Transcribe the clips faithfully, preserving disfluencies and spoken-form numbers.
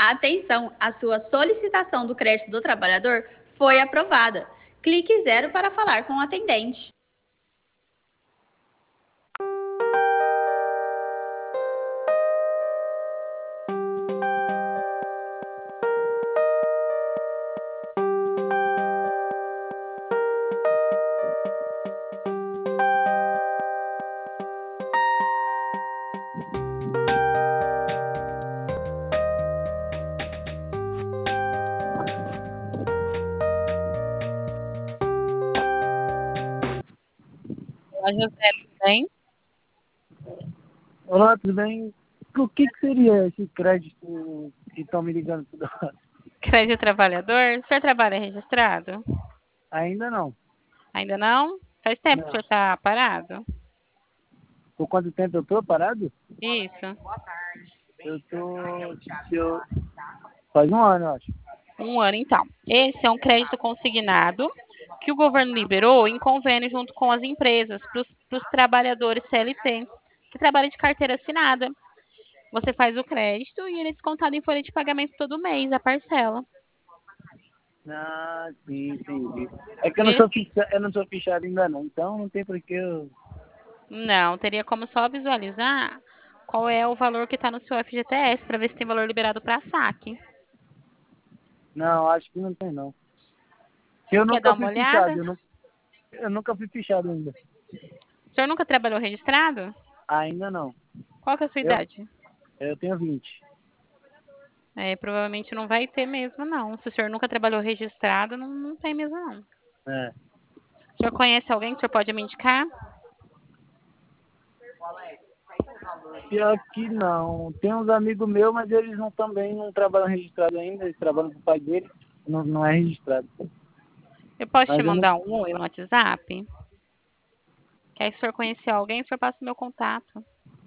Atenção, a sua solicitação do crédito do trabalhador foi aprovada. Clique zero para falar com o atendente. Olá, José, tudo bem? Olá, tudo bem? O que, que seria esse crédito que estão me ligando toda hora? Crédito trabalhador? O senhor trabalha registrado? Ainda não. Ainda não? Faz tempo que o Não. senhor está parado? Por quanto tempo eu tô parado? Isso. Eu tô. Eu... Faz um ano, eu acho. Um ano, então. Esse é um crédito consignado que o governo liberou em convênio junto com as empresas para os trabalhadores C L T que trabalham de carteira assinada. Você faz o crédito e ele é descontado em folha de pagamento todo mês, a parcela. Ah, sim, entendi. É que eu não Ele- sou, ficha... eu não sou fichado ainda não, então não tem por que eu. Não, teria como só visualizar qual é o valor que está no seu F G T S para ver se tem valor liberado para saque. Não, acho que não tem não. Eu Quer dar nunca uma fui olhada? fichado, eu, nu... eu nunca fui fichado ainda. O senhor nunca trabalhou registrado? Ainda não. Qual que é a sua Eu, idade? eu tenho vinte. É, provavelmente não vai ter mesmo, não. Se o senhor nunca trabalhou registrado, não, não tem mesmo, não. É. O senhor conhece alguém que o senhor pode me indicar? Pior que não. Tem uns amigos meus, mas eles não também não trabalham registrado ainda, eles trabalham com o pai dele, não, não é registrado. Eu posso te Mas eu não. mandar um oi no WhatsApp? Que aí se o senhor conhecer alguém, o senhor passa o meu contato.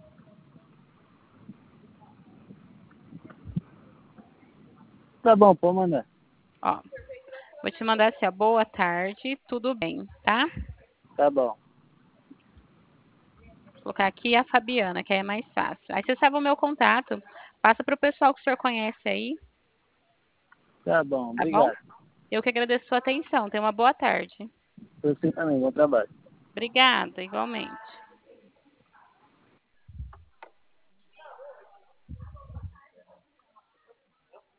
Tá bom, pode mandar. Ó, vou te mandar assim, ó, boa tarde, tudo bem, tá? Tá bom. Vou colocar aqui a Fabiana, que aí é mais fácil. Aí você sabe o meu contato, passa para o pessoal que o senhor conhece aí, Tá bom, tá bom? obrigado. Eu que agradeço a sua atenção. Tenha uma boa tarde. Você também, bom trabalho. Obrigada, igualmente.